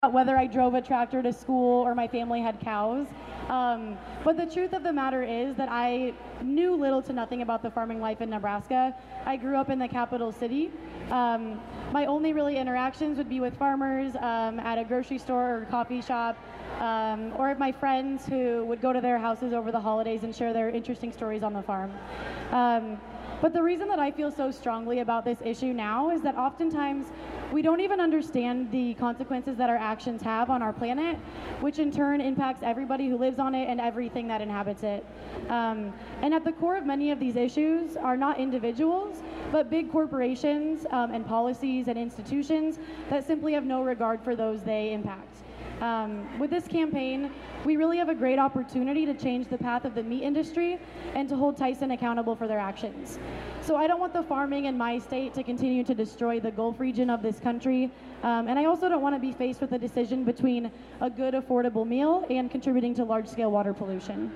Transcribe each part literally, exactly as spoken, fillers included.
whether I drove a tractor to school or my family had cows. Um, but the truth of the matter is that I knew little to nothing about the farming life in Nebraska. I grew up in the capital city. Um, my only really interactions would be with farmers um, at a grocery store or coffee shop, um, or my friends who would go to their houses over the holidays and share their interesting stories on the farm. Um, But the reason that I feel so strongly about this issue now is that oftentimes we don't even understand the consequences that our actions have on our planet, which in turn impacts everybody who lives on it and everything that inhabits it. Um, and at the core of many of these issues are not individuals, but big corporations um, and policies and institutions that simply have no regard for those they impact. Um, with this campaign, we really have a great opportunity to change the path of the meat industry and to hold Tyson accountable for their actions. So I don't want the farming in my state to continue to destroy the Gulf region of this country, um, and I also don't want to be faced with a decision between a good, affordable meal and contributing to large-scale water pollution.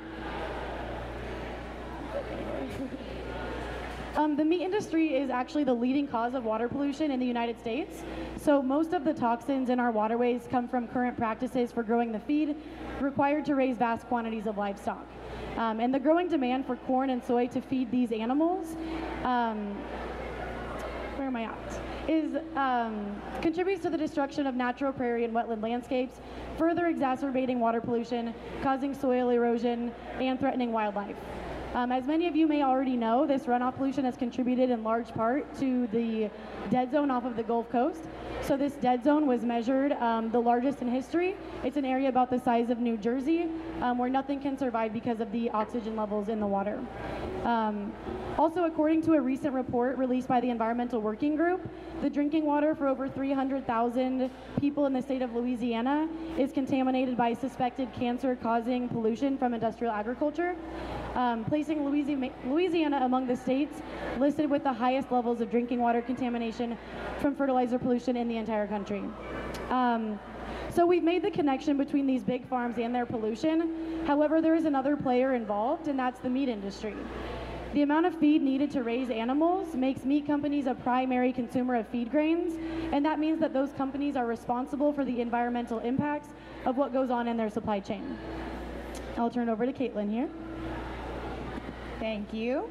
Um, the meat industry is actually the leading cause of water pollution in the United States. So most of the toxins in our waterways come from current practices for growing the feed required to raise vast quantities of livestock. Um, and the growing demand for corn and soy to feed these animals, um, where am I at? Is um, contributes to the destruction of natural prairie and wetland landscapes, further exacerbating water pollution, causing soil erosion, and threatening wildlife. Um, as many of you may already know, this runoff pollution has contributed in large part to the dead zone off of the Gulf Coast. So this dead zone was measured um, the largest in history. It's an area about the size of New Jersey um, where nothing can survive because of the oxygen levels in the water. Um, also, according to a recent report released by the Environmental Working Group, the drinking water for over three hundred thousand people in the state of Louisiana is contaminated by suspected cancer-causing pollution from industrial agriculture, um, placing Louisiana, Louisiana among the states listed with the highest levels of drinking water contamination from fertilizer pollution in the entire country. Um, So we've made the connection between these big farms and their pollution. However, there is another player involved, and that's the meat industry. The amount of feed needed to raise animals makes meat companies a primary consumer of feed grains, and that means that those companies are responsible for the environmental impacts of what goes on in their supply chain. I'll turn over to Caitlin here. Thank you.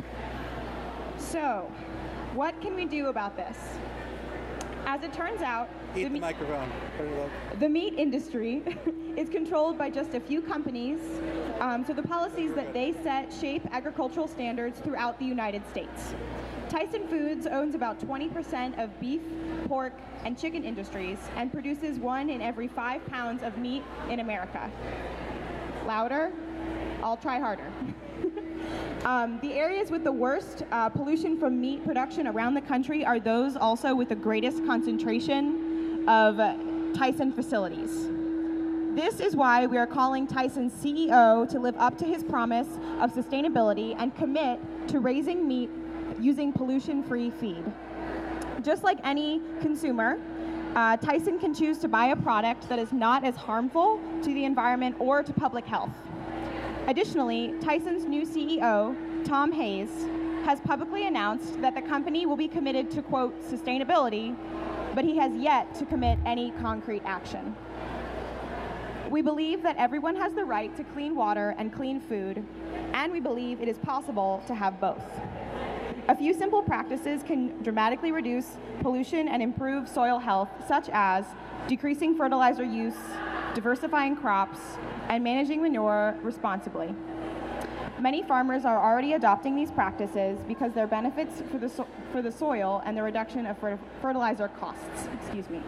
So, what can we do about this? As it turns out, Eat the, the microphone. Put it up. the meat industry is controlled by just a few companies, um, so the policies that they set shape agricultural standards throughout the United States. Tyson Foods owns about twenty percent of beef, pork, and chicken industries and produces one in every five pounds of meat in America. Louder? I'll try harder. Um, the areas with the worst uh, pollution from meat production around the country are those also with the greatest concentration of uh, Tyson facilities. This is why we are calling Tyson's C E O to live up to his promise of sustainability and commit to raising meat using pollution-free feed. Just like any consumer, uh, Tyson can choose to buy a product that is not as harmful to the environment or to public health. Additionally, Tyson's new C E O, Tom Hayes, has publicly announced that the company will be committed to, quote, sustainability, but he has yet to commit any concrete action. We believe that everyone has the right to clean water and clean food, and we believe it is possible to have both. A few simple practices can dramatically reduce pollution and improve soil health, such as decreasing fertilizer use, diversifying crops, and managing manure responsibly. Many farmers are already adopting these practices because there are benefits for the, so for the soil and the reduction of fer fertilizer costs. Excuse me.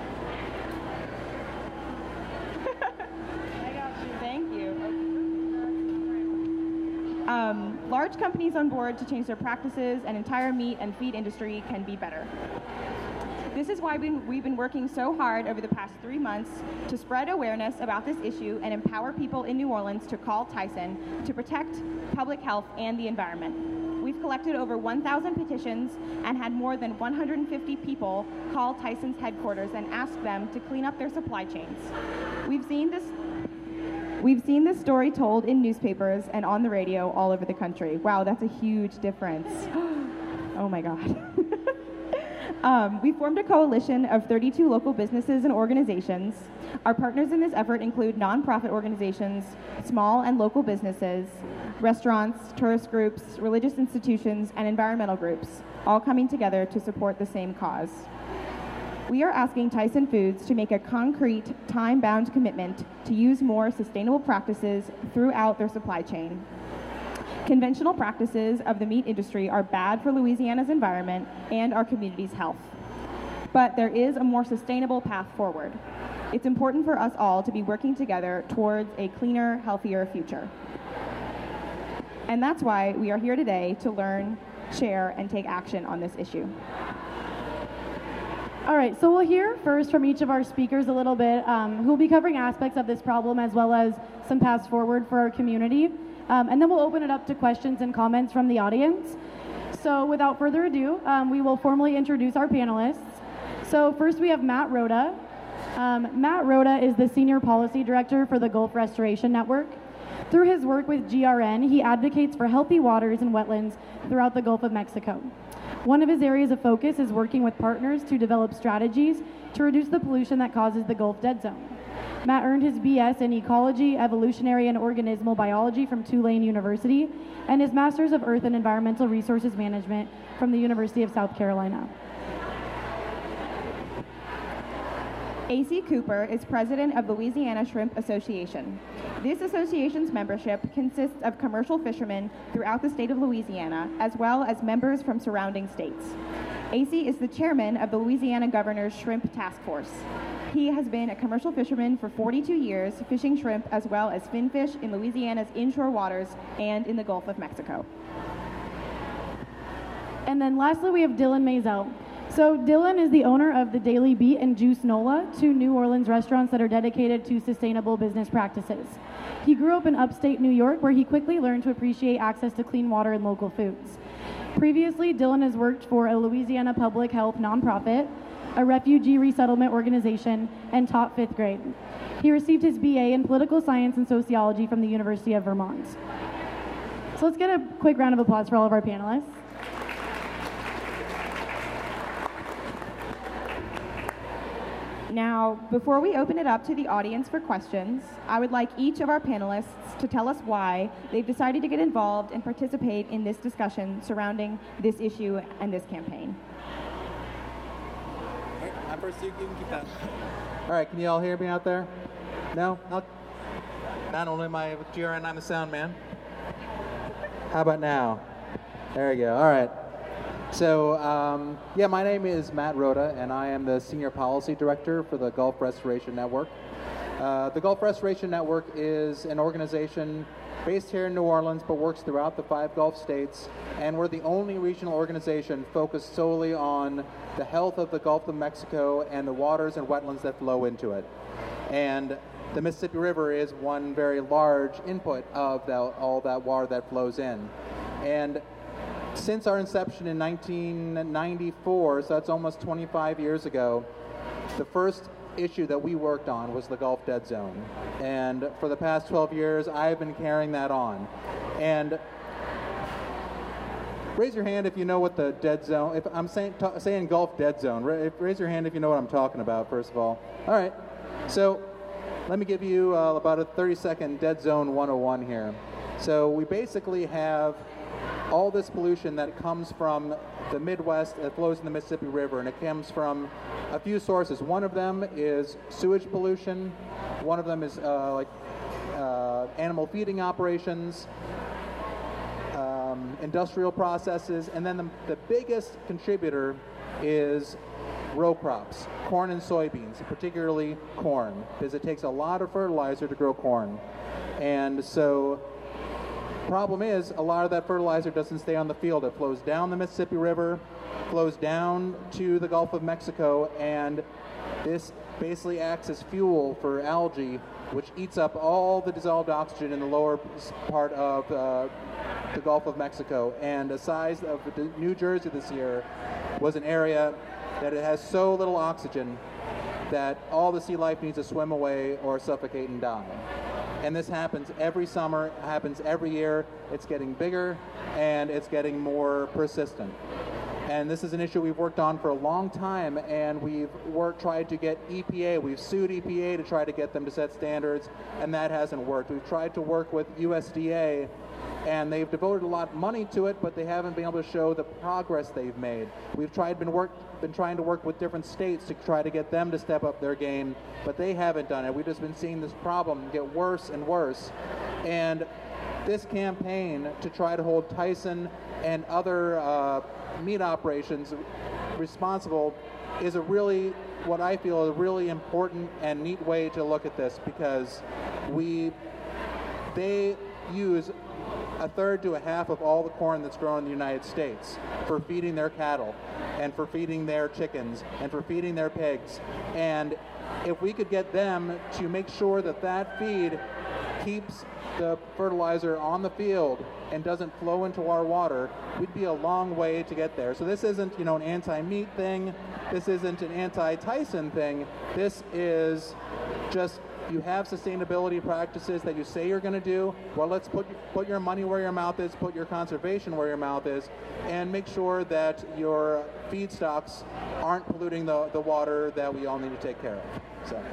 I got you. Thank you. Um, large companies on board to change their practices, and entire meat and feed industry can be better. This is why we've been working so hard over the past three months to spread awareness about this issue and empower people in New Orleans to call Tyson to protect public health and the environment. We've collected over one thousand petitions and had more than one hundred fifty people call Tyson's headquarters and ask them to clean up their supply chains. We've seen this We've seen this story told in newspapers and on the radio all over the country. Wow, that's a huge difference. Oh my God. Um, we formed a coalition of thirty-two local businesses and organizations. Our partners in this effort include nonprofit organizations, small and local businesses, restaurants, tourist groups, religious institutions, and environmental groups, all coming together to support the same cause. We are asking Tyson Foods to make a concrete, time-bound commitment to use more sustainable practices throughout their supply chain. Conventional practices of the meat industry are bad for Louisiana's environment and our community's health. But there is a more sustainable path forward. It's important for us all to be working together towards a cleaner, healthier future. And that's why we are here today to learn, share, and take action on this issue. All right, so we'll hear first from each of our speakers a little bit, um, who will be covering aspects of this problem as well as some paths forward for our community. Um, and then we'll open it up to questions and comments from the audience. So without further ado, um, we will formally introduce our panelists. So first we have Matt Rhoda. Um, Matt Rhoda is the Senior Policy Director for the Gulf Restoration Network. Through his work with G R N, he advocates for healthy waters and wetlands throughout the Gulf of Mexico. One of his areas of focus is working with partners to develop strategies to reduce the pollution that causes the Gulf Dead Zone. Matt earned his B S in Ecology, Evolutionary, and Organismal Biology from Tulane University, and his Master's of Earth and Environmental Resources Management from the University of South Carolina. A C Cooper is president of Louisiana Shrimp Association. This association's membership consists of commercial fishermen throughout the state of Louisiana, as well as members from surrounding states. A C is the chairman of the Louisiana Governor's Shrimp Task Force. He has been a commercial fisherman for forty-two years, fishing shrimp as well as finfish in Louisiana's inshore waters and in the Gulf of Mexico. And then lastly, we have Dylan Maisel. So Dylan is the owner of the Daily Beat and Juice Nola, two New Orleans restaurants that are dedicated to sustainable business practices. He grew up in upstate New York, where he quickly learned to appreciate access to clean water and local foods. Previously, Dylan has worked for a Louisiana public health nonprofit, a refugee resettlement organization, and taught fifth grade. He received his B A in political science and sociology from the University of Vermont. So let's get a quick round of applause for all of our panelists. Now, before we open it up to the audience for questions, I would like each of our panelists to tell us why they've decided to get involved and participate in this discussion surrounding this issue and this campaign. I'm first, you can keep that. All right, can you all hear me out there? No? Not, not only am I with G R N, I'm a sound man. How about now? There we go. All right. So, um, yeah, my name is Matt Rhoda, and I am the Senior Policy Director for the Gulf Restoration Network. Uh, the Gulf Restoration Network is an organization based here in New Orleans, but works throughout the five Gulf states, and we're the only regional organization focused solely on the health of the Gulf of Mexico and the waters and wetlands that flow into it. And the Mississippi River is one very large input of the, all that water that flows in. And since our inception in nineteen ninety-four, so that's almost twenty-five years ago, the first issue that we worked on was the Gulf Dead Zone. And for the past twelve years, I've been carrying that on. And raise your hand if you know what the dead zone, if I'm saying, ta- saying Gulf Dead Zone, raise your hand if you know what I'm talking about, first of all. All right, so let me give you uh, about a thirty second Dead Zone one oh one here. So we basically have all this pollution that comes from the Midwest that flows in the Mississippi River, and it comes from a few sources. One of them is sewage pollution. One of them is uh, like uh, animal feeding operations, um, industrial processes, and then the, the biggest contributor is row crops, corn and soybeans, particularly corn, because it takes a lot of fertilizer to grow corn. And so problem is, a lot of that fertilizer doesn't stay on the field. It flows down the Mississippi River, flows down to the Gulf of Mexico, and this basically acts as fuel for algae, which eats up all the dissolved oxygen in the lower part of uh, the Gulf of Mexico. And the size of the New Jersey this year was an area that it has so little oxygen that all the sea life needs to swim away or suffocate and die. And this happens every summer, happens every year. It's getting bigger, and it's getting more persistent. And this is an issue we've worked on for a long time, and we've worked, tried to get E P A, we've sued E P A to try to get them to set standards, and that hasn't worked. We've tried to work with U S D A, and they've devoted a lot of money to it, but they haven't been able to show the progress they've made. We've tried, been, work, been trying to work with different states to try to get them to step up their game, but they haven't done it. We've just been seeing this problem get worse and worse. And this campaign to try to hold Tyson and other uh, meat operations responsible is a really, what I feel, a really important and neat way to look at this, because we, they use a third to a half of all the corn that's grown in the United States for feeding their cattle and for feeding their chickens and for feeding their pigs. And if we could get them to make sure that that feed keeps the fertilizer on the field and doesn't flow into our water, we'd be a long way to get there. So this isn't, you know, an anti-meat thing. This isn't an anti-Tyson thing. This is just, you have sustainability practices that you say you're going to do. Well, let's put put your money where your mouth is, put your conservation where your mouth is, and make sure that your feedstocks aren't polluting the, the water that we all need to take care of. So.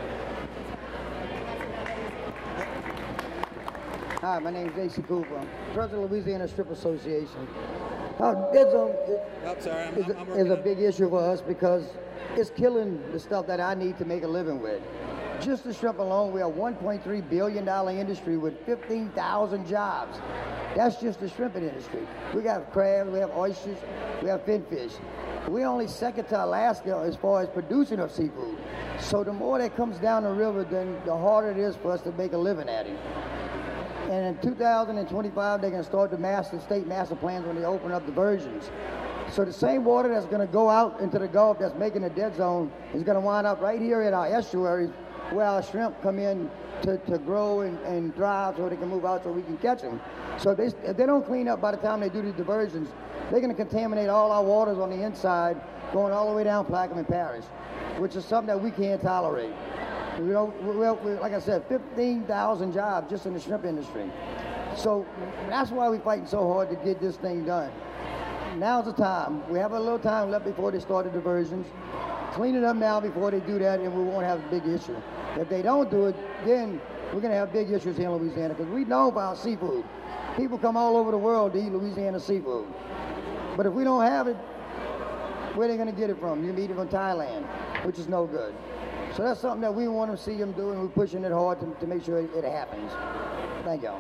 Hi, my name is J C Cooper, President of Louisiana Strip Association. Uh, dead zone is, oh, sorry, I'm, is, I'm a, is a big issue for us because it's killing the stuff that I need to make a living with. Just the shrimp alone, we have one point three billion dollars industry with fifteen thousand jobs. That's just the shrimping industry. We got crabs, we have oysters, we have finfish. We're only second to Alaska as far as producing of seafood. So the more that comes down the river, then the harder it is for us to make a living at it. And in two thousand twenty-five, they're going to start the master state master plans when they open up diversions. So the same water that's going to go out into the Gulf that's making a dead zone is going to wind up right here in our estuaries where our shrimp come in to, to grow and, and thrive so they can move out so we can catch them. So if they, if they don't clean up by the time they do these diversions, they're going to contaminate all our waters on the inside going all the way down Plaquemine Parish, which is something that we can't tolerate. You know, we, we, like I said, fifteen thousand jobs just in the shrimp industry. So that's why we're fighting so hard to get this thing done. Now's the time. We have a little time left before they start the diversions. Clean it up now before they do that, and we won't have a big issue. If they don't do it, then we're going to have big issues here in Louisiana, because we know about seafood. People come all over the world to eat Louisiana seafood. But if we don't have it, where are they going to get it from? You can eat it from Thailand, which is no good. So that's something that we want to see them do, and we're pushing it hard to, to make sure it, it happens. Thank y'all.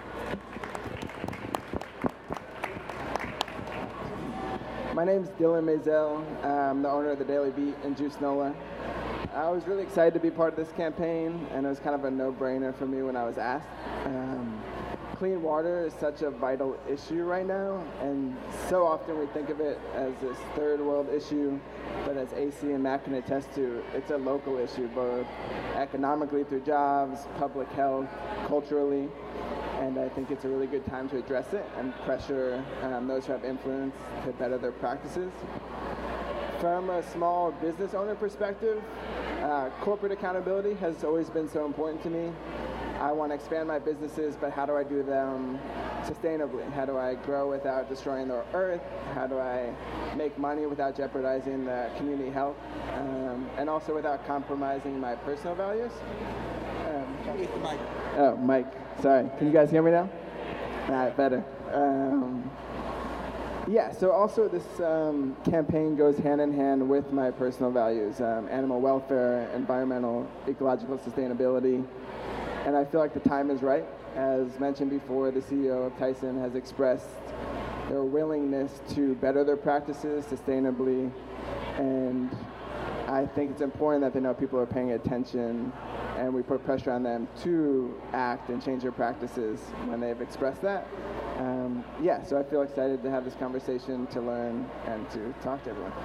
My name's Dylan Mazel. I'm the owner of the Daily Beat in Juice Nola. I was really excited to be part of this campaign, and it was kind of a no-brainer for me when I was asked. Um, clean water is such a vital issue right now, and so often we think of it as this third world issue, but as A C and Matt can attest to, it's a local issue, both economically through jobs, public health, culturally, and I think it's a really good time to address it and pressure um, those who have influence to better their practices. From a small business owner perspective, uh, corporate accountability has always been so important to me. I want to expand my businesses, but how do I do them sustainably? How do I grow without destroying the earth? How do I make money without jeopardizing the community health? Um, and also without compromising my personal values? Um, Mike. Oh, Mike. Sorry. Can you guys hear me now? All right, better. Um, yeah, so also this um, campaign goes hand in hand with my personal values, um, animal welfare, environmental, ecological sustainability. And I feel like the time is right. As mentioned before, the C E O of Tyson has expressed their willingness to better their practices sustainably. And I think it's important that they know people are paying attention, and we put pressure on them to act and change their practices when they've expressed that. Um, yeah, so I feel excited to have this conversation, to learn, and to talk to everyone.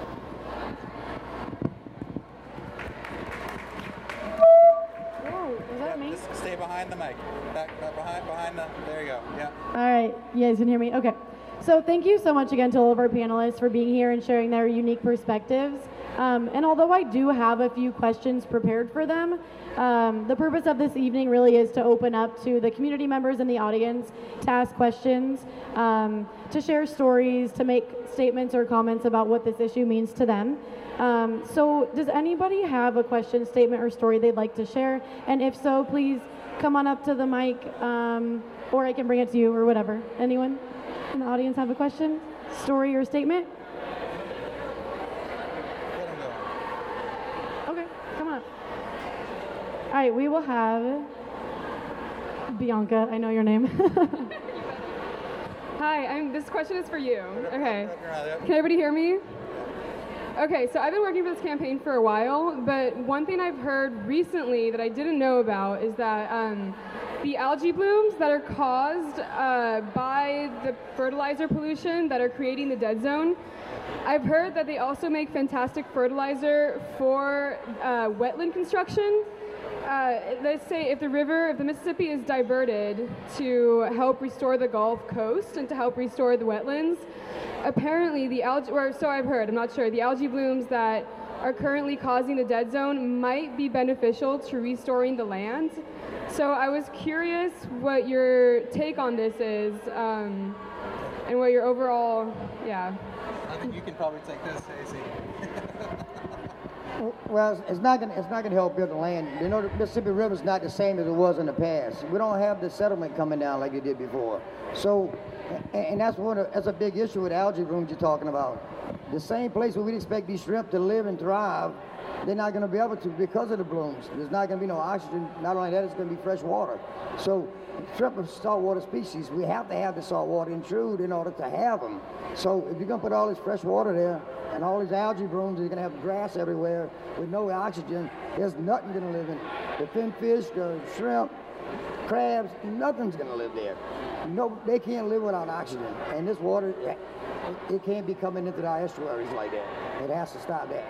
Was that me? Just stay behind the mic. Back, back behind, behind the. There you go. Yeah. All right, you guys can hear me? Okay. So thank you so much again to all of our panelists for being here and sharing their unique perspectives. Um, and although I do have a few questions prepared for them, um, the purpose of this evening really is to open up to the community members in the audience to ask questions, um, to share stories, to make statements or comments about what this issue means to them. Um, so does anybody have a question, statement, or story they'd like to share? And if so, please come on up to the mic, um, or I can bring it to you or whatever. Anyone in the audience have a question, story, or statement? Okay, come on up. All right, we will have Bianca. I know your name. Hi, I'm, this question is for you. Okay. Can everybody hear me? Okay, so I've been working for this campaign for a while, but one thing I've heard recently that I didn't know about is that um, the algae blooms that are caused uh, by the fertilizer pollution that are creating the dead zone, I've heard that they also make fantastic fertilizer for uh, wetland construction. Uh, let's say if the river, if the Mississippi is diverted to help restore the Gulf Coast and to help restore the wetlands, apparently the algae, or so I've heard, I'm not sure, the algae blooms that are currently causing the dead zone might be beneficial to restoring the land. So I was curious what your take on this is, um, and what your overall, yeah. I think you can probably take this, Stacey. Well, it's not gonna it's not gonna help build the land. You know, the Mississippi River is not the same as it was in the past. We don't have the settlement coming down like it did before. So, and, and that's one of, that's a big issue with algae blooms you're talking about. The same place where we'd expect these shrimp to live and thrive, they're not going to be able to because of the blooms. There's not going to be no oxygen. Not only that, it's going to be fresh water. So shrimp are saltwater species. We have to have the saltwater intrude in order to have them. So if you're going to put all this fresh water there and all these algae blooms, you're going to have grass everywhere with no oxygen. There's nothing going to live in it. The finfish, the shrimp, crabs, nothing's going to live there. No, they can't live without oxygen. And this water, it, it can't be coming into the estuaries like that. It has to stop that.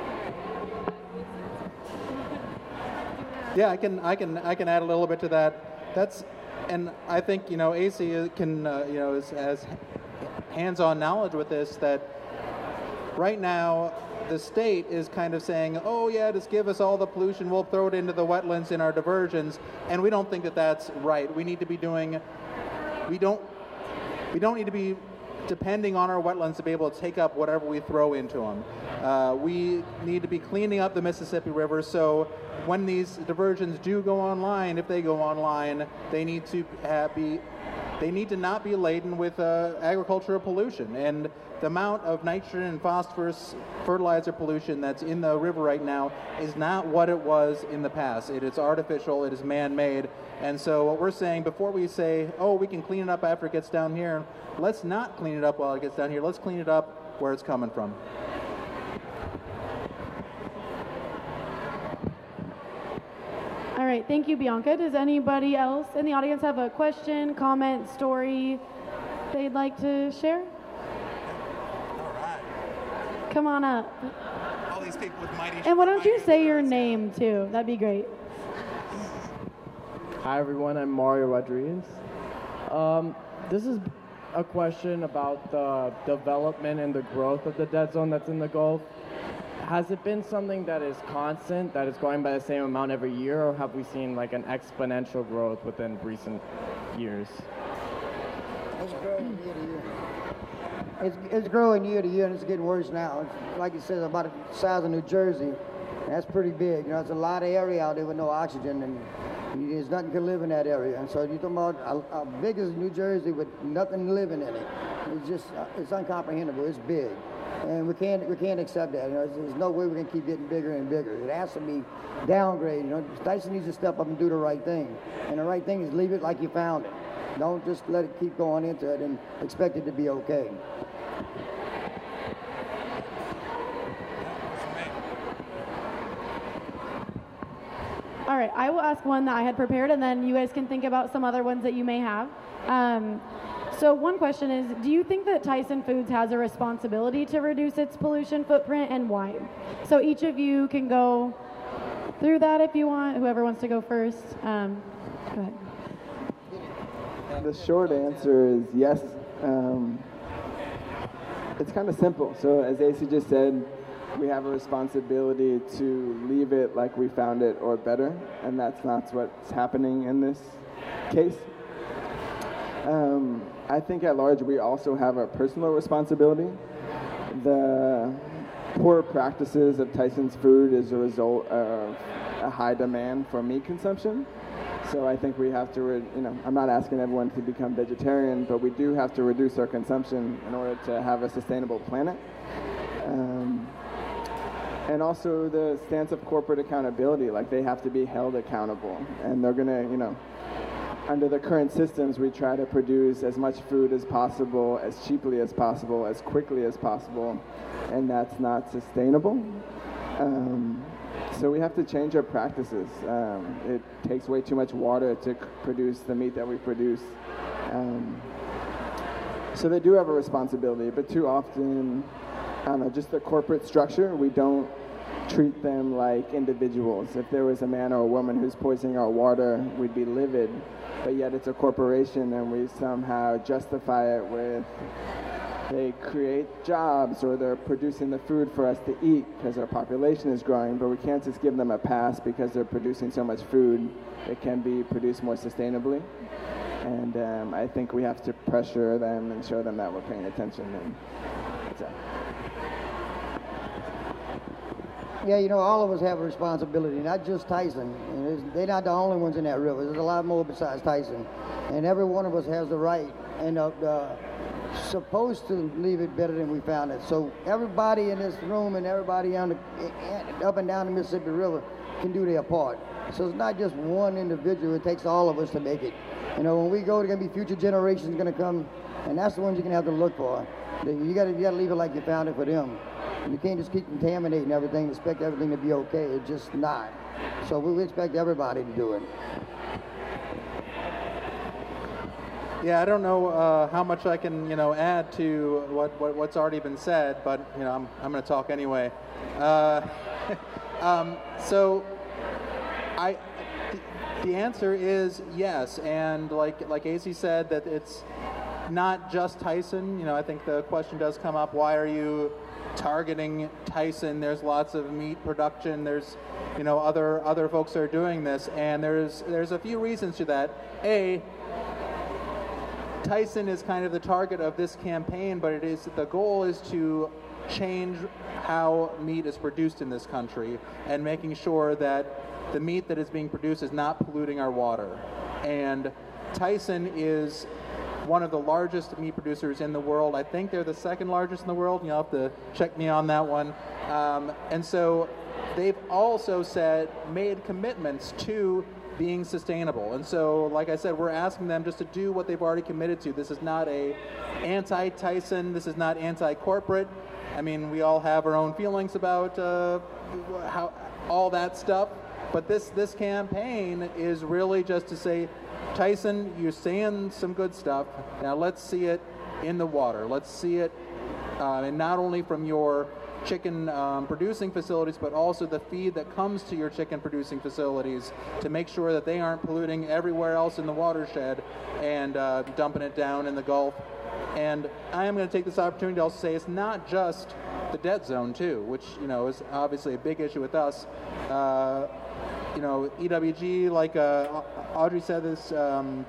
Yeah, I can, I can, I can add a little bit to that. That's, and I think you know, A C can, uh, you know, is, has hands-on knowledge with this. That right now, the state is kind of saying, "Oh yeah, just give us all the pollution. We'll throw it into the wetlands in our diversions," and we don't think that that's right. We need to be doing, we don't, we don't need to be depending on our wetlands to be able to take up whatever we throw into them. Uh, we need to be cleaning up the Mississippi River, so when these diversions do go online, if they go online, they need to have be, they need to not be laden with uh, agricultural pollution. And the amount of nitrogen and phosphorus fertilizer pollution that's in the river right now is not what it was in the past. It is artificial, it is man-made. And so what we're saying, before we say, oh, we can clean it up after it gets down here, let's not clean it up while it gets down here. Let's clean it up where it's coming from. All right, thank you, Bianca. Does anybody else in the audience have a question, comment, story they'd like to share? All right. Come on up. All these people with mighty. And why don't you say your name too? That'd be great. Hi everyone, I'm Mario Rodriguez. Um, this is a question about the development and the growth of the dead zone that's in the Gulf. Has it been something that is constant, that is going by the same amount every year, or have we seen like an exponential growth within recent years? It's growing year to year. It's, it's growing year to year, and it's getting worse now. It's, like you said, about the size of New Jersey. That's pretty big. You know, it's a lot of area out there with no oxygen, and there's nothing can live in that area. And so you're talking about how big is New Jersey with nothing living in it. It's just, uh, it's incomprehensible. It's big. And we can't, we can't accept that. You know, there's no way we can keep getting bigger and bigger. It has to be downgraded. You know, Tyson needs to step up and do the right thing. And the right thing is leave it like you found it. Don't just let it keep going into it and expect it to be okay. All right, I will ask one that I had prepared, and then you guys can think about some other ones that you may have. Um, so one question is, do you think that Tyson Foods has a responsibility to reduce its pollution footprint, and why? So each of you can go through that if you want. Whoever wants to go first. Um, go ahead. The short answer is yes. Um, it's kind of simple. So as A C just said, we have a responsibility to leave it like we found it or better, and that's not what's happening in this case. Um, I think at large we also have a personal responsibility. The poor practices of Tyson's food is a result of a high demand for meat consumption. So I think we have to, re- you know, I'm not asking everyone to become vegetarian, but we do have to reduce our consumption in order to have a sustainable planet. Um, and also the stance of corporate accountability, like they have to be held accountable. And they're gonna, you know, under the current systems, we try to produce as much food as possible, as cheaply as possible, as quickly as possible, and that's not sustainable. Um, so we have to change our practices. Um, it takes way too much water to c- produce the meat that we produce. Um, so they do have a responsibility, but too often, I don't know, just the corporate structure, we don't treat them like individuals. If there was a man or a woman who's poisoning our water, we'd be livid. But yet it's a corporation, and we somehow justify it with they create jobs or they're producing the food for us to eat because our population is growing, but we can't just give them a pass because they're producing so much food. It can be produced more sustainably. And um, I think we have to pressure them and show them that we're paying attention. And that's it. Yeah, you know, all of us have a responsibility, not just Tyson. And it's- they're not the only ones in that river. There's a lot more besides Tyson. And every one of us has the right and uh, uh, supposed to leave it better than we found it. So everybody in this room and everybody on the, eh, up and down the Mississippi River can do their part. So it's not just one individual. It takes all of us to make it. You know, when we go, there are going to be future generations going to come, and that's the ones you're going to have to look for. You got to you got to leave it like you found it for them. You can't just keep contaminating everything, expect everything to be okay. It's just not. So we we expect everybody to do it. Yeah, I don't know uh, how much I can, you know, add to what, what what's already been said, but you know, I'm I'm going to talk anyway. Uh, um, so, I the, the answer is yes, and like like A Z said, that it's not just Tyson. You know, I think the question does come up: why are you targeting Tyson? There's lots of meat production. There's, you know, other other folks that are doing this, and there's there's a few reasons to that. A, Tyson is kind of the target of this campaign, but it is the goal is to change how meat is produced in this country and making sure that the meat that is being produced is not polluting our water. And Tyson is one of the largest meat producers in the world. I think they're the second largest in the world. You'll have to check me on that one. Um, and so they've also said, made commitments to being sustainable. And so, like I said, we're asking them just to do what they've already committed to. This is not a anti-Tyson. This is not anti-corporate. I mean, we all have our own feelings about uh, how all that stuff. But this this campaign is really just to say, Tyson, you're saying some good stuff. Now let's see it in the water. Let's see it, uh, and not only from your chicken um, producing facilities, but also the feed that comes to your chicken producing facilities to make sure that they aren't polluting everywhere else in the watershed and uh, dumping it down in the Gulf. And I am going to take this opportunity to also say it's not just the dead zone too, which, you know, is obviously a big issue with us. Uh, you know, E W G, like uh, Audrey said, this um,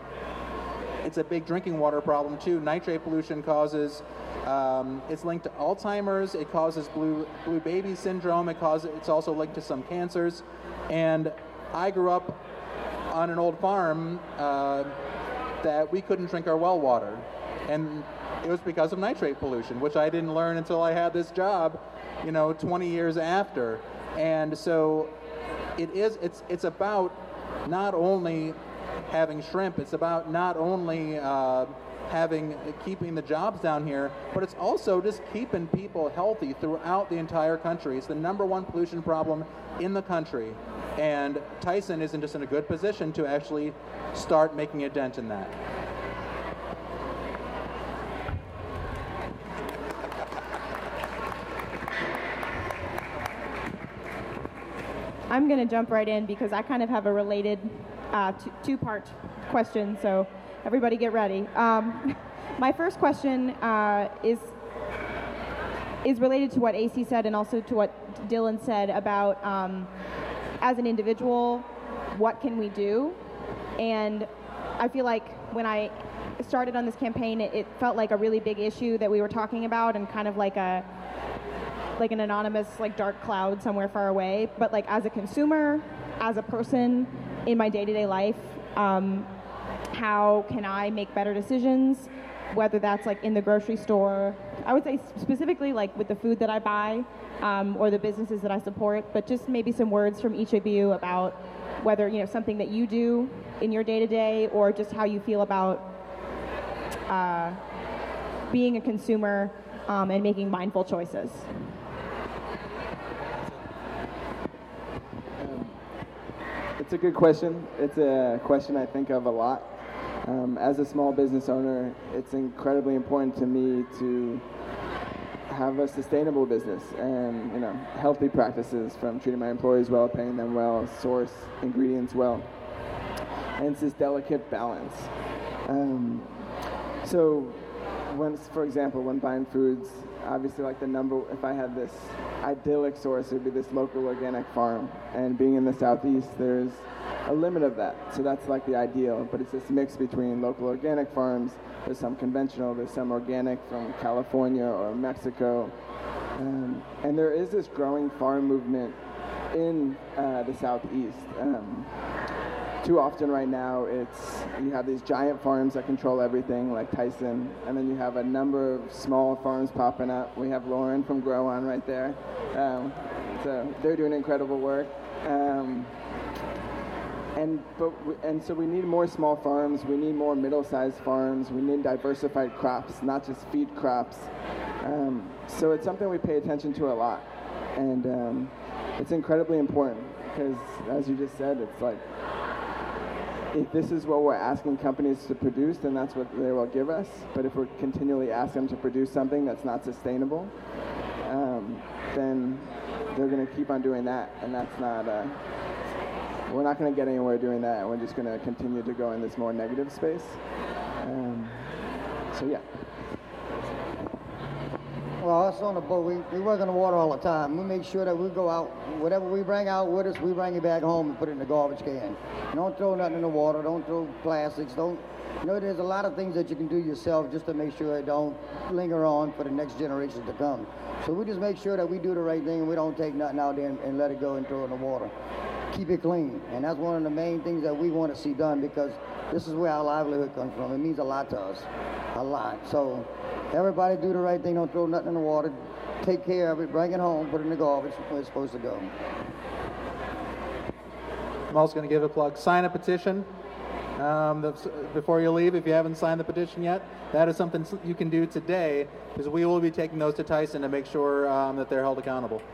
it's a big drinking water problem too. Nitrate pollution causes, um, it's linked to Alzheimer's, it causes blue blue baby syndrome, it causes, it's also linked to some cancers. And I grew up on an old farm uh, that we couldn't drink our well water. And it was because of nitrate pollution, which I didn't learn until I had this job, you know, twenty years after. And so it is, it's, it's about not only having shrimp, it's about not only uh, having, keeping the jobs down here, but it's also just keeping people healthy throughout the entire country. It's the number one pollution problem in the country. And Tyson isn't just in a good position to actually start making a dent in that. I'm going to jump right in because I kind of have a related uh, t- two-part question, so everybody get ready. Um, my first question uh, is, is related to what A C said and also to what Dylan said about um, as an individual, what can we do? And I feel like when I started on this campaign, it, it felt like a really big issue that we were talking about and kind of like a like an anonymous like dark cloud somewhere far away. But like as a consumer, as a person in my day-to-day life, um, how can I make better decisions? Whether that's like in the grocery store, I would say specifically like with the food that I buy um, or the businesses that I support, but just maybe some words from each of you about whether, you know, something that you do in your day-to-day or just how you feel about uh, being a consumer um, and making mindful choices. Um, it's a good question. It's a question I think of a lot. Um, as a small business owner, it's incredibly important to me to have a sustainable business and, you know, healthy practices, from treating my employees well, paying them well, source ingredients well. And it's this delicate balance. Um, so, when, for example, when buying foods, obviously, like the number, if I had this idyllic source, it would be this local organic farm. And being in the Southeast, there's a limit of that. So that's like the ideal, but it's this mix between local organic farms. There's some conventional, there's some organic from California or Mexico. Um, and there is this growing farm movement in uh, the Southeast. Um, too often right now, it's you have these giant farms that control everything, like Tyson, and then you have a number of small farms popping up. We have Lauren from Grow On right there. Um, so they're doing incredible work. Um, And but we, and so we need more small farms. We need more middle-sized farms. We need diversified crops, not just feed crops. Um, so it's something we pay attention to a lot, and um, it's incredibly important because, as you just said, it's like if this is what we're asking companies to produce, then that's what they will give us. But if we're continually asking them to produce something that's not sustainable, um, then they're going to keep on doing that, and that's not. Uh, We're not going to get anywhere doing that, and we're just going to continue to go in this more negative space. Um, so, yeah. Well, us on the boat, we, we work on the water all the time. We make sure that we go out, whatever we bring out with us, we bring it back home and put it in the garbage can. Don't throw nothing in the water. Don't throw plastics. Don't, you know, there's a lot of things that you can do yourself just to make sure it don't linger on for the next generation to come. So we just make sure that we do the right thing and we don't take nothing out there and, and let it go and throw it in the water. Keep it clean, and that's one of the main things that we want to see done because this is where our livelihood comes from. It means a lot to us, a lot. So everybody do the right thing, don't throw nothing in the water, take care of it, bring it home, put it in the garbage where it's supposed to go. I'm also going to give a plug. Sign a petition um, the, before you leave if you haven't signed the petition yet. That is something you can do today because we will be taking those to Tyson to make sure um, that they're held accountable.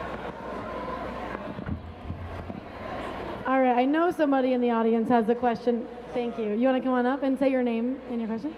All right, I know somebody in the audience has a question. Thank you. You want to come on up and say your name and your question?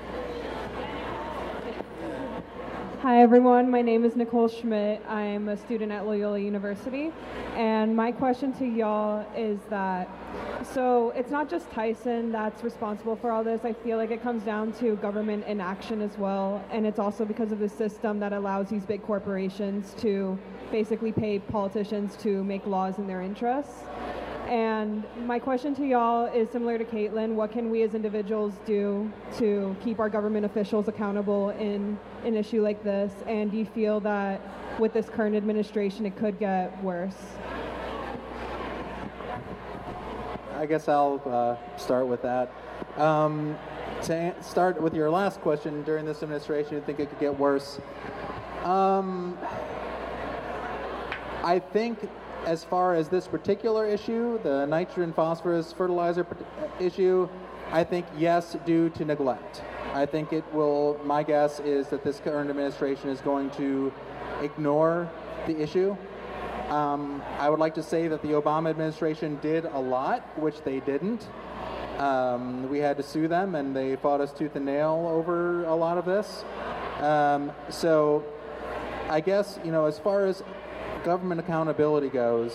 Hi everyone, my name is Nicole Schmidt. I'm a student at Loyola University, and my question to y'all is that, so it's not just Tyson that's responsible for all this. I feel like it comes down to government inaction as well, and it's also because of the system that allows these big corporations to basically pay politicians to make laws in their interests. And my question to y'all is similar to Caitlin. What can we as individuals do to keep our government officials accountable in an issue like this? And do you feel that with this current administration it could get worse? I guess I'll uh, start with that. Um, to an- start with your last question, during this administration, you think it could get worse? Um, I think as far as this particular issue, the nitrogen phosphorus fertilizer issue, I think yes, due to neglect. I think it will, my guess is that this current administration is going to ignore the issue. Um, I would like to say that the Obama administration did a lot, which they didn't. Um, we had to sue them, and they fought us tooth and nail over a lot of this. Um, so I guess, you know, as far as government accountability goes,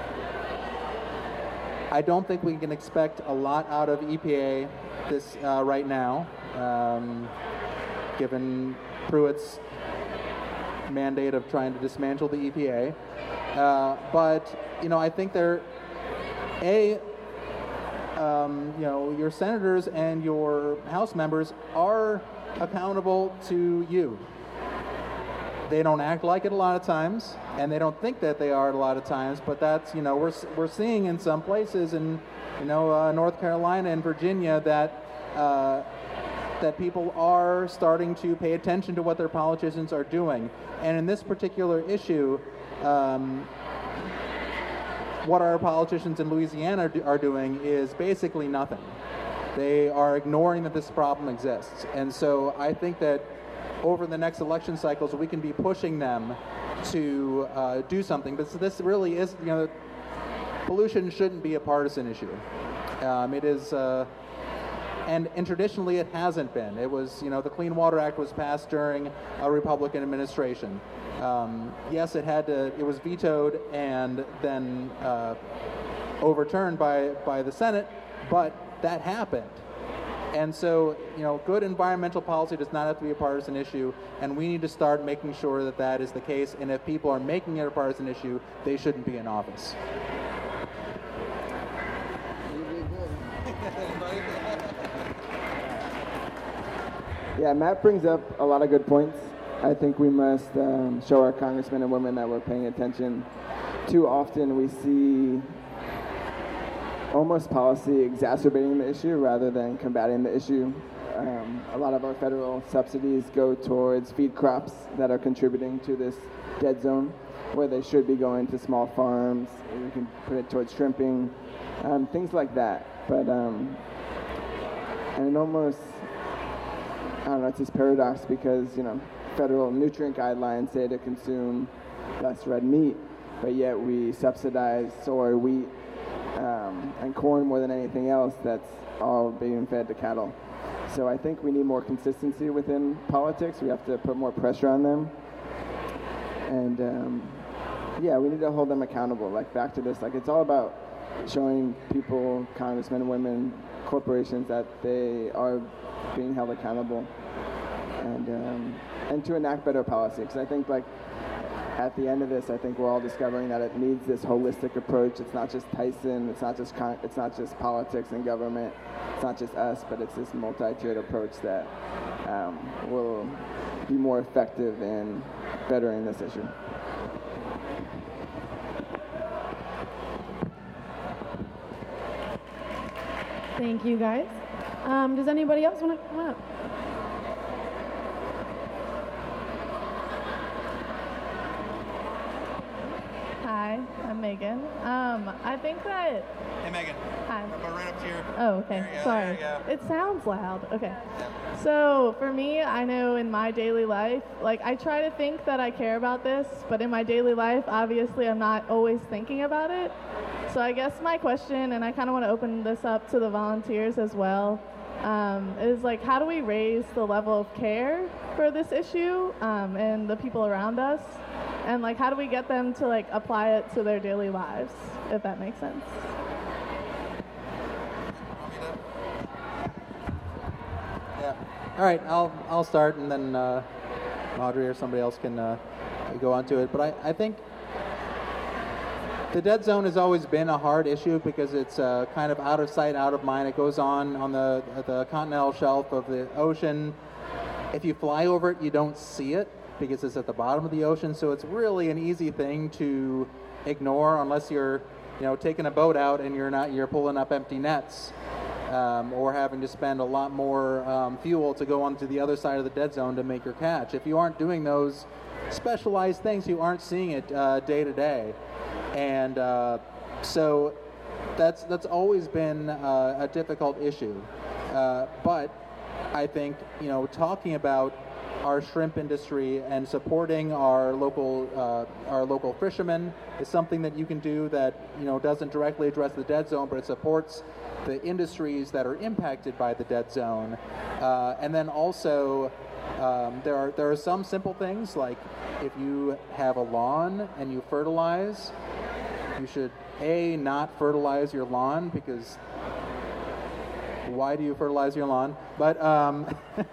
I don't think we can expect a lot out of E P A this uh, right now, um, given Pruitt's mandate of trying to dismantle the E P A. Uh, but, you know, I think they're, A, um, you know, your senators and your House members are accountable to you. They don't act like it a lot of times, and they don't think that they are a lot of times, but that's, you know, we're, we're seeing in some places in, you know, uh, North Carolina and Virginia that uh, that people are starting to pay attention to what their politicians are doing. And in this particular issue, um, what our politicians in Louisiana do, are doing is basically nothing. They are ignoring that this problem exists. And so I think that over the next election cycles, we can be pushing them to uh, do something. But this really is, you know, pollution shouldn't be a partisan issue. Um, it is, uh, and, and traditionally it hasn't been. It was, you know, the Clean Water Act was passed during a Republican administration. Um, yes, it had to, it was vetoed and then uh, overturned by, by the Senate, but that happened. And so, you know, good environmental policy does not have to be a partisan issue, and we need to start making sure that that is the case. And if people are making it a partisan issue, they shouldn't be in office. Yeah, Matt brings up a lot of good points. I think we must um, show our congressmen and women that we're paying attention. Too often we see almost policy exacerbating the issue rather than combating the issue. Um, a lot of our federal subsidies go towards feed crops that are contributing to this dead zone, where they should be going to small farms. We can put it towards shrimping, um, things like that. But um, and it almost, I don't know, it's this paradox because, you know, federal nutrient guidelines say to consume less red meat, but yet we subsidize soy, wheat, Um, and corn more than anything else that's all being fed to cattle. So I think we need more consistency within politics. We have to put more pressure on them. And um, yeah, we need to hold them accountable. Like back to this, like it's all about showing people, congressmen and women, corporations that they are being held accountable and um, and to enact better policy. Because I think like at the end of this, I think we're all discovering that it needs this holistic approach. It's not just Tyson, it's not just con- it's not just politics and government, it's not just us, but it's this multi-tiered approach that um, will be more effective in bettering this issue. Thank you, guys. Um, does anybody else want to come up? Hi, I'm Megan. Um, I think that... Hey, Megan. Hi. But right up to your... Oh, okay. There you go, Sorry. there you go. It sounds loud. Okay. Yeah. So for me, I know in my daily life, like I try to think that I care about this, but in my daily life, obviously I'm not always thinking about it. So I guess my question, and I kind of want to open this up to the volunteers as well, um, is like how do we raise the level of care for this issue um, and the people around us? And like how do we get them to like apply it to their daily lives, if that makes sense? Yeah. All right, I'll I'll start, and then uh, Audrey or somebody else can uh, go on to it. But I, I think the dead zone has always been a hard issue because it's uh, kind of out of sight, out of mind. It goes on on the the continental shelf of the ocean. If you fly over it, you don't see it because it's at the bottom of the ocean. So it's really an easy thing to ignore unless you're, you know, taking a boat out and you're not you're pulling up empty nets. Um, or having to spend a lot more um, fuel to go onto the other side of the dead zone to make your catch. If you aren't doing those specialized things, you aren't seeing it uh, day to day. And uh, so that's that's always been uh, a difficult issue. Uh, but I think, you know, talking about our shrimp industry and supporting our local uh, our local fishermen is something that you can do that, you know, doesn't directly address the dead zone, but it supports the industries that are impacted by the dead zone. Uh, and then also um, there are there are some simple things like if you have a lawn and you fertilize, you should A, not fertilize your lawn because why do you fertilize your lawn? But um,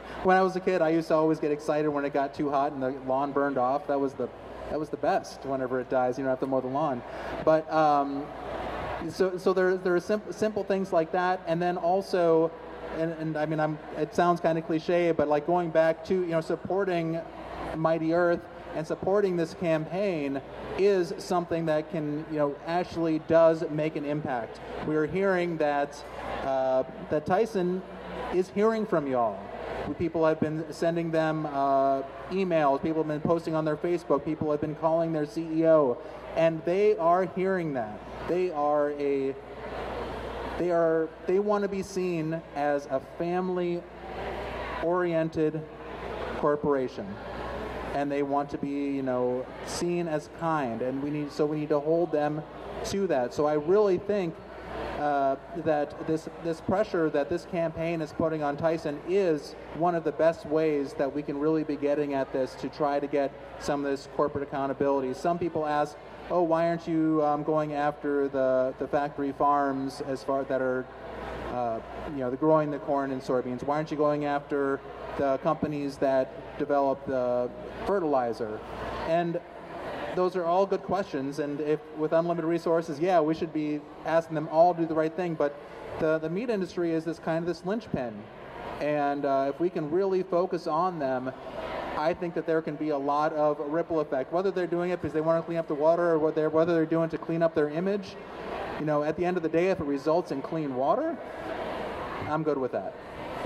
when I was a kid, I used to always get excited when it got too hot and the lawn burned off. That was the that was the best. Whenever it dies, you don't have to mow the lawn. But um, so so there there are simple simple things like that, and then also, and, and I mean, I'm it sounds kind of cliche, but like going back to you know supporting Mighty Earth and supporting this campaign is something that can, you know, actually does make an impact. We are hearing that uh, that Tyson is hearing from y'all. People have been sending them uh, emails. People have been posting on their Facebook. People have been calling their C E O, and they are hearing that. They are a they are they want to be seen as a family-oriented corporation. And they want to be, you know, seen as kind, and we need so we need to hold them to that. So I really think uh, that this this pressure that this campaign is putting on Tyson is one of the best ways that we can really be getting at this to try to get some of this corporate accountability. Some people ask, "Oh, why aren't you um, going after the the factory farms as far that are, uh, you know, the growing the corn and soybeans? Why aren't you going after the companies that develop the fertilizer?" And those are all good questions, and if with unlimited resources, yeah, we should be asking them all to do the right thing, but the, the meat industry is this kind of this linchpin, and uh, if we can really focus on them, I think that there can be a lot of ripple effect, whether they're doing it because they want to clean up the water or whether they're, whether they're doing it to clean up their image. You know, at the end of the day, if it results in clean water, I'm good with that.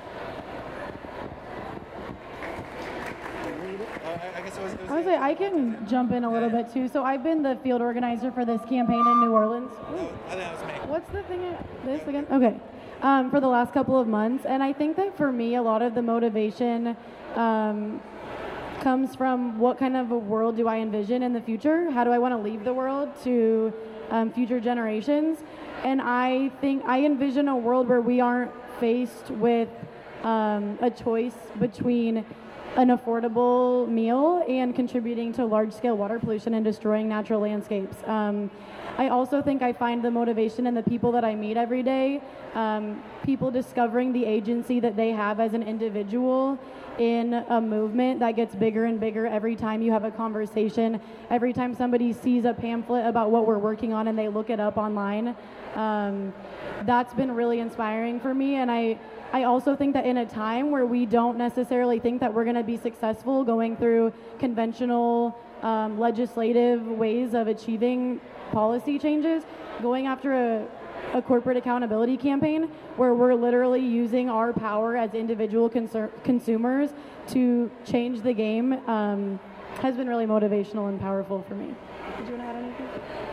I would say I can jump in a little bit too. So I've been the field organizer for this campaign in New Orleans. What's the thing? This again? Okay. Um, for the last couple of months, and I think that for me, a lot of the motivation um, comes from what kind of a world do I envision in the future? How do I want to leave the world to um, future generations? And I think I envision a world where we aren't faced with um, a choice between an affordable meal and contributing to large-scale water pollution and destroying natural landscapes. Um, I also think I find the motivation in the people that I meet every day, um, people discovering the agency that they have as an individual in a movement that gets bigger and bigger every time you have a conversation, every time somebody sees a pamphlet about what we're working on and they look it up online. Um, that's been really inspiring for me, and I I also think that in a time where we don't necessarily think that we're going to be successful going through conventional um, legislative ways of achieving policy changes, going after a, a corporate accountability campaign where we're literally using our power as individual conser- consumers to change the game um, has been really motivational and powerful for me. Did you want to add anything?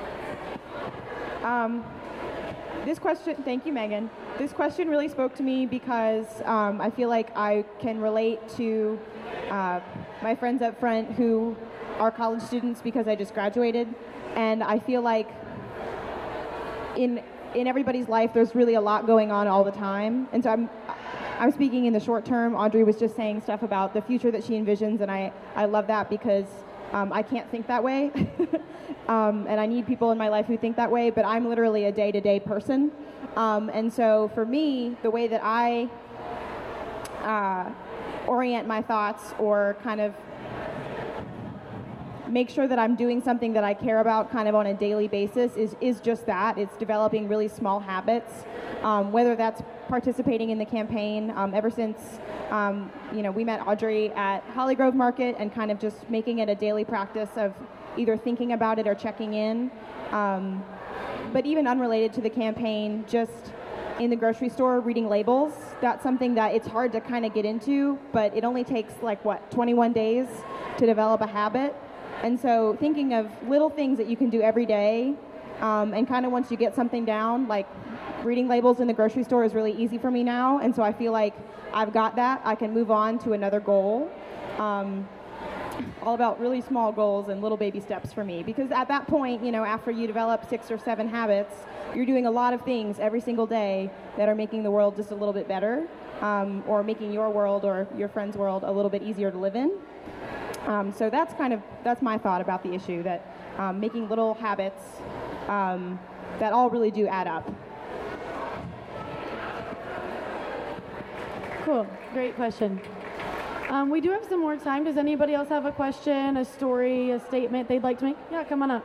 Um, This question, thank you, Megan. This question really spoke to me because um, I feel like I can relate to uh, my friends up front who are college students because I just graduated, and I feel like in in everybody's life there's really a lot going on all the time, and so I'm I'm speaking in the short term. Audrey was just saying stuff about the future that she envisions, and I I love that because um, I can't think that way. Um, and I need people in my life who think that way, but I'm literally a day-to-day person. Um, and so for me, the way that I uh, orient my thoughts or kind of make sure that I'm doing something that I care about kind of on a daily basis is, is just that. It's developing really small habits, um, whether that's participating in the campaign. Um, ever since um, you know, we met Audrey at Holly Grove Market and kind of just making it a daily practice of either thinking about it or checking in. Um, but even unrelated to the campaign, just in the grocery store reading labels, that's something that it's hard to kind of get into, but it only takes like, what, twenty-one days to develop a habit. And so thinking of little things that you can do every day, um, and kind of once you get something down, like reading labels in the grocery store is really easy for me now, and so I feel like I've got that. I can move on to another goal. Um, all about really small goals and little baby steps for me, because at that point, you know, after you develop six or seven habits, you're doing a lot of things every single day that are making the world just a little bit better, um, or making your world or your friend's world a little bit easier to live in. Um, so that's kind of, that's my thought about the issue, that um, making little habits um, that all really do add up. Cool, great question. Um, we do have some more time. Does anybody else have a question, a story, a statement they'd like to make? Yeah, come on up.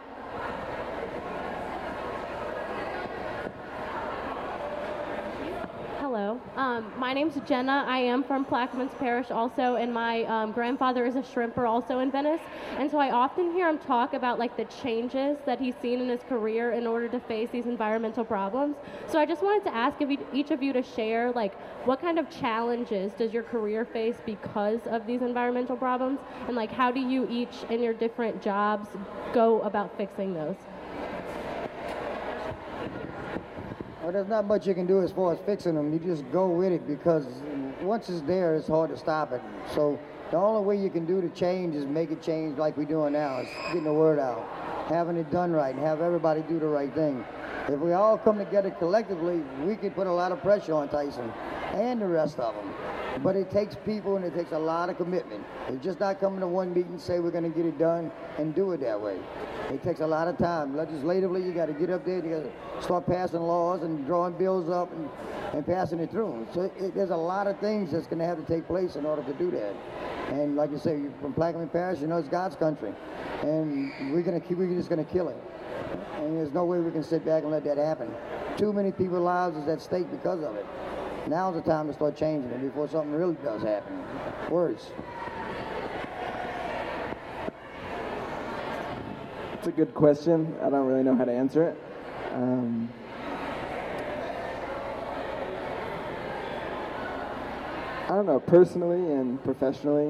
Hello. Um, my name's Jenna. I am from Plaquemines Parish also, and my um, grandfather is a shrimper also in Venice. And so I often hear him talk about like the changes that he's seen in his career in order to face these environmental problems. So I just wanted to ask if each of you to share like what kind of challenges does your career face because of these environmental problems, and like how do you each in your different jobs go about fixing those? Well, there's not much you can do as far as fixing them. You just go with it, because once it's there, it's hard to stop it. So the only way you can do to change is make it change like we're doing now. It's getting the word out, having it done right, and have everybody do the right thing. If we all come together collectively, we can put a lot of pressure on Tyson and the rest of them. But it takes people, and it takes a lot of commitment. It's just not coming to one meeting, say we're going to get it done, and do it that way. It takes a lot of time. Legislatively, you got to get up there, you got to start passing laws and drawing bills up and, and passing it through. So it, there's a lot of things that's going to have to take place in order to do that. And like you say, you're from Plaquemines Parish, you know it's God's country, and we're going to keep, we're just going to kill it. And there's no way we can sit back and let that happen. Too many people's lives is at stake because of it. Now's the time to start changing it before something really does happen. Worse. It's a good question. I don't really know how to answer it. Um, I don't know, personally and professionally,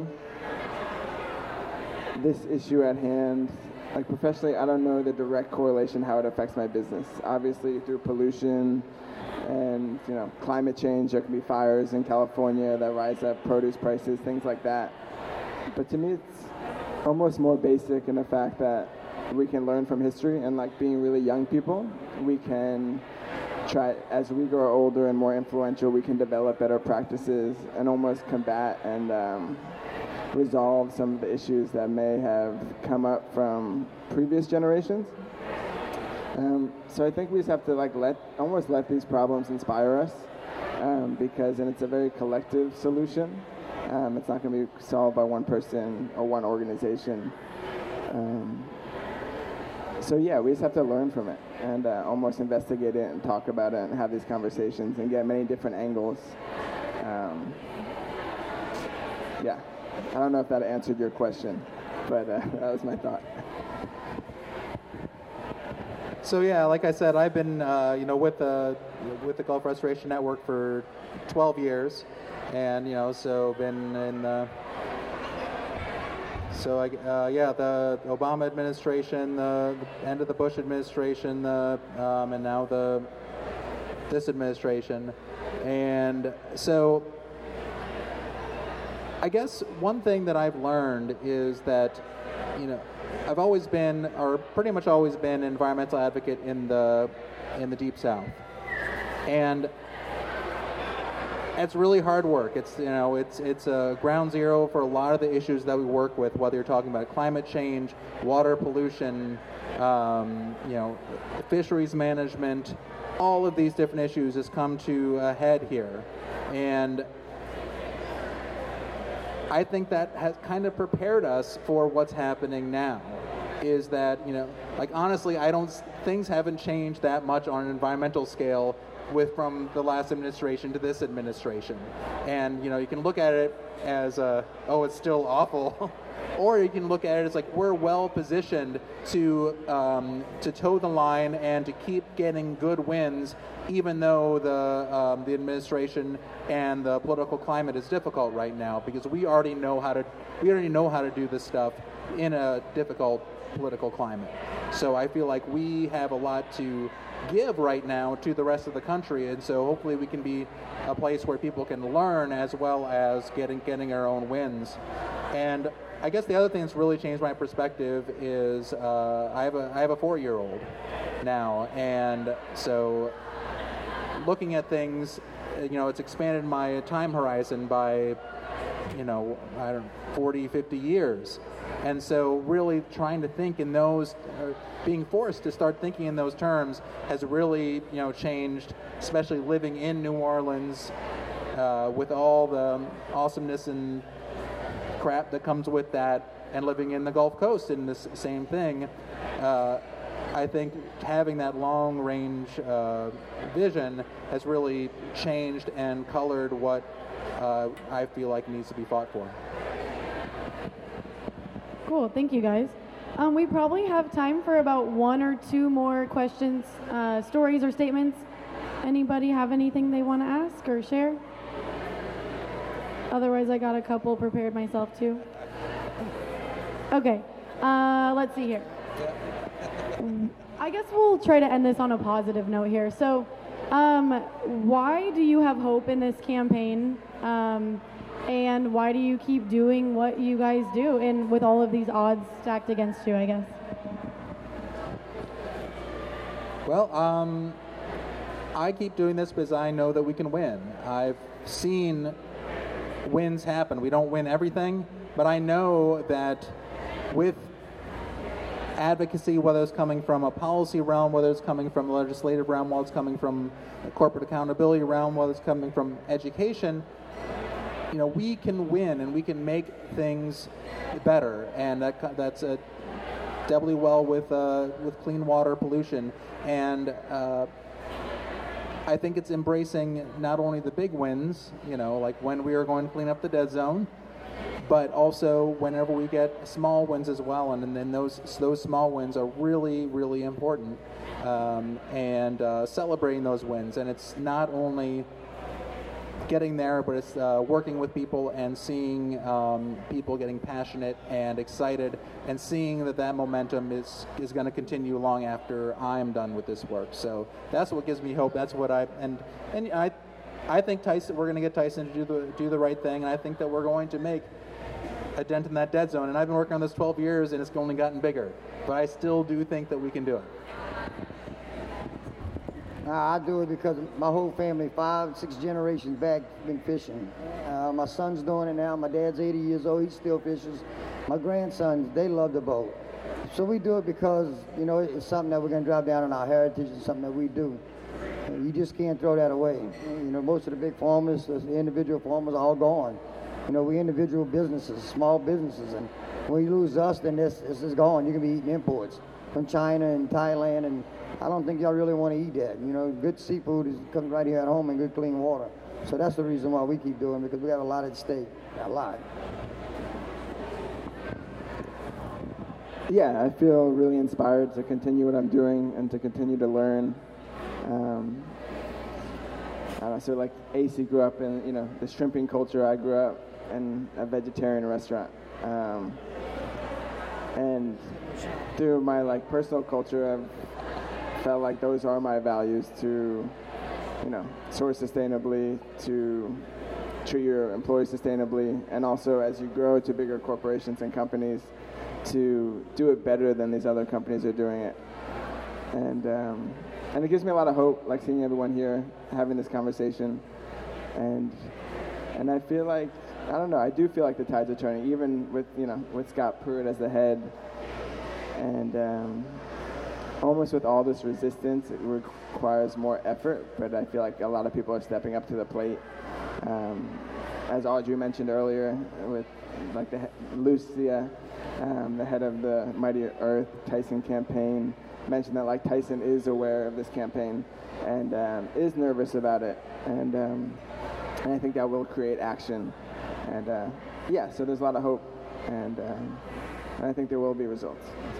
this issue at hand, like professionally, I don't know the direct correlation how it affects my business. Obviously, through pollution and, you know, climate change, there can be fires in California that rise up produce prices, things like that. But to me, it's almost more basic in the fact that we can learn from history, and like being really young people, we can try, as we grow older and more influential, we can develop better practices and almost combat and um, resolve some of the issues that may have come up from previous generations. Um, so I think we just have to like let, almost let these problems inspire us, um, because, and it's a very collective solution. Um, it's not going to be solved by one person or one organization. Um, so yeah, we just have to learn from it and uh, almost investigate it and talk about it and have these conversations and get many different angles. Um, yeah, I don't know if that answered your question, but uh, that was my thought. So yeah, like I said, I've been uh, you know with the with the Gulf Restoration Network for twelve years, and you know so been in uh, so I, uh, yeah the Obama administration, the, the end of the Bush administration, the, um, and now the this administration, and so I guess one thing that I've learned is that you know. I've always been, or pretty much always been, an environmental advocate in the in the Deep South, and it's really hard work. It's you know it's it's a ground zero for a lot of the issues that we work with, whether you're talking about climate change, water pollution, um, you know, fisheries management. All of these different issues has come to a head here, and I think that has kind of prepared us for what's happening now. Is that, you know, like honestly, I don't, things haven't changed that much on an environmental scale with from the last administration to this administration. And, you know, you can look at it as, a, oh, it's still awful. Or you can look at it as like we're well positioned to um, to toe the line and to keep getting good wins, even though the um, the administration and the political climate is difficult right now, because we already know how to we already know how to do this stuff in a difficult political climate. So I feel like we have a lot to give right now to the rest of the country, and so hopefully we can be a place where people can learn as well as getting getting our own wins. And I guess the other thing that's really changed my perspective is uh, I have a I have a four-year-old now, and so looking at things, you know, it's expanded my time horizon by, you know, I don't know, forty, fifty years. And so really trying to think in those, uh, being forced to start thinking in those terms has really, you know, changed, especially living in New Orleans uh, with all the awesomeness and crap that comes with that, and living in the Gulf Coast in this same thing. Uh, I think having that long-range uh, vision has really changed and colored what uh, I feel like needs to be fought for. Cool, thank you guys. Um, we probably have time for about one or two more questions, uh, stories, or statements. Anybody have anything they want to ask or share? Otherwise, I got a couple prepared myself too. Okay, uh, let's see here. I guess we'll try to end this on a positive note here. So, um, why do you have hope in this campaign? Um, and why do you keep doing what you guys do, and with all of these odds stacked against you, I guess? Well, um, I keep doing this because I know that we can win. I've seen wins happen. We don't win everything, but I know that with advocacy, whether it's coming from a policy realm, whether it's coming from the legislative realm, whether it's coming from the corporate accountability realm, whether it's coming from education, you know, we can win and we can make things better, and that that's a doubly well with uh, with clean water pollution. And uh, I think it's embracing not only the big wins, you know, like when we are going to clean up the dead zone, but also whenever we get small wins as well, and, and then those those small wins are really, really important, um, and uh, celebrating those wins. And it's not only getting there, but it's uh, working with people and seeing um, people getting passionate and excited, and seeing that that momentum is is going to continue long after I'm done with this work. So that's what gives me hope. That's what I and and I I think Tyson, we're going to get Tyson to do the do the right thing, and I think that we're going to make a dent in that dead zone. And I've been working on this twelve years, and it's only gotten bigger. But I still do think that we can do it. Uh, I do it because my whole family, five, six generations back, been fishing. Uh, my son's doing it now. My dad's eighty years old. He still fishes. My grandsons, they love the boat. So we do it because, you know, it's something that we're going to drive down in our heritage, and something that we do. You just can't throw that away. You know, most of the big farmers, the individual farmers are all gone. You know, we individual businesses, small businesses, and when you lose us, then this, this is gone. You're going to be eating imports from China and Thailand, and I don't think y'all really want to eat that. You know, good seafood is comes right here at home, and good clean water. So that's the reason why we keep doing it, because we got a lot at stake, a lot. Yeah, I feel really inspired to continue what I'm doing and to continue to learn. Um, I don't know, so like A C grew up in, you know, the shrimping culture. I grew up in a vegetarian restaurant. Um, and through my like personal culture, I've felt like those are my values: to, you know, source sustainably, to treat your employees sustainably, and also as you grow to bigger corporations and companies, to do it better than these other companies are doing it. And um, and it gives me a lot of hope, like seeing everyone here having this conversation. And and I feel like, I don't know, I do feel like the tides are turning, even with, you know, with Scott Pruitt as the head. And um, almost with all this resistance, it requires more effort, but I feel like a lot of people are stepping up to the plate. Um, as Audrey mentioned earlier, with like the Lucia, um, the head of the Mighty Earth Tyson campaign, mentioned that like Tyson is aware of this campaign and um, is nervous about it, and um, and I think that will create action. And uh, yeah, so there's a lot of hope, and, um, and I think there will be results. So.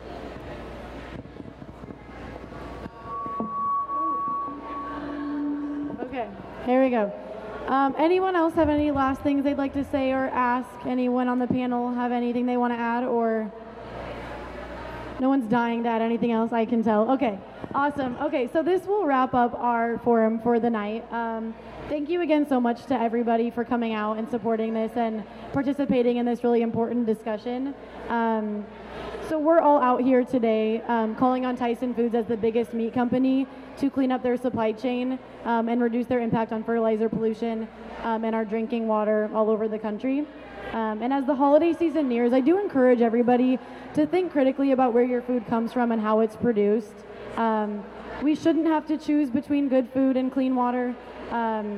Okay, here we go. Um, anyone else have any last things they'd like to say or ask? Anyone on the panel have anything they want to add, or no one's dying to add anything else, I can tell. Okay, awesome. Okay, so this will wrap up our forum for the night. Um, thank you again so much to everybody for coming out and supporting this and participating in this really important discussion. Um, so we're all out here today um, calling on Tyson Foods as the biggest meat company to clean up their supply chain um, and reduce their impact on fertilizer pollution um, and our drinking water all over the country. Um, and as the holiday season nears, I do encourage everybody to think critically about where your food comes from and how it's produced. Um, we shouldn't have to choose between good food and clean water. Um,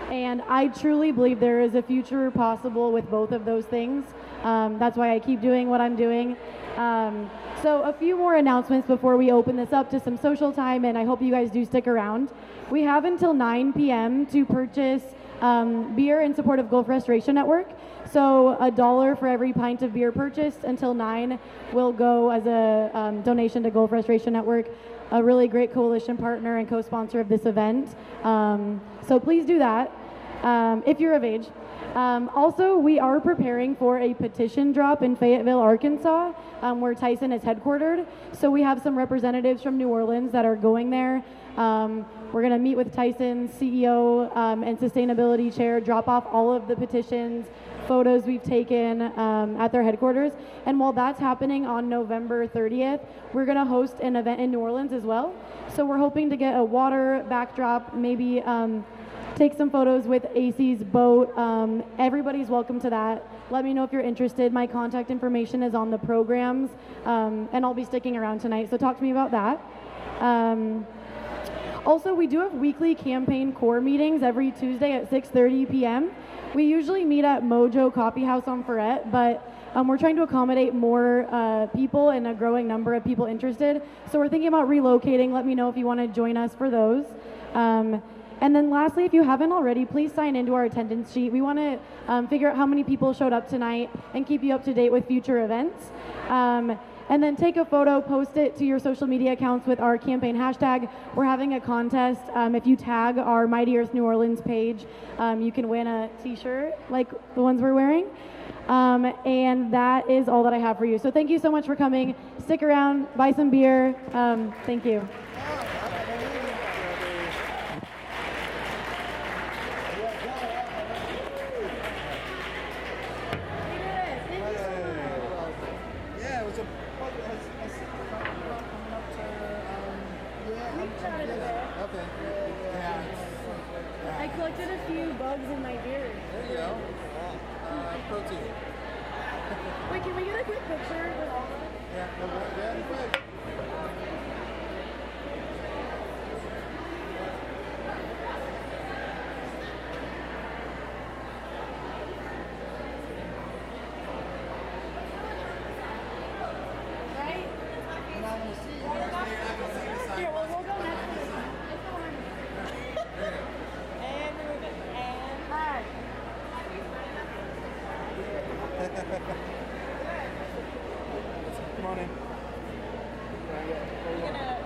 And I truly believe there is a future possible with both of those things. Um, that's why I keep doing what I'm doing. Um, so a few more announcements before we open this up to some social time, and I hope you guys do stick around. We have until nine p.m. to purchase um, beer in support of Gulf Restoration Network. So a dollar for every pint of beer purchased until nine will go as a um, donation to Gulf Restoration Network, a really great coalition partner and co-sponsor of this event. Um, so please do that um, if you're of age. Um, also, we are preparing for a petition drop in Fayetteville, Arkansas, um, where Tyson is headquartered. So we have some representatives from New Orleans that are going there. Um, we're going to meet with Tyson's C E O um, and sustainability chair, drop off all of the petitions, photos we've taken um, at their headquarters. And while that's happening on November thirtieth, we're going to host an event in New Orleans as well. So we're hoping to get a water backdrop, maybe um, take some photos with A C's boat. Um, everybody's welcome to that. Let me know if you're interested. My contact information is on the programs, um, and I'll be sticking around tonight, so talk to me about that. Um, also, we do have weekly campaign core meetings every Tuesday at six thirty p.m. We usually meet at Mojo Coffee House on Ferret, but um, we're trying to accommodate more uh, people and a growing number of people interested. So we're thinking about relocating. Let me know if you want to join us for those. Um, And then lastly, if you haven't already, please sign into our attendance sheet. We want to um, figure out how many people showed up tonight and keep you up to date with future events. Um, and then take a photo, post it to your social media accounts with our campaign hashtag. We're having a contest. Um, if you tag our Mighty Earth New Orleans page, um, you can win a t-shirt like the ones we're wearing. Um, and that is all that I have for you. So thank you so much for coming. Stick around, buy some beer. Um, thank you. I collected a few bugs in my beard. There you go. Uh, protein. Wait, can we get a quick picture with all of us? Yeah, yeah, quick. Right? I'm not going to see you. You're not going to see the side. Here, well, we'll go next to this one. And move it. And hi. Come on in. Are you gonna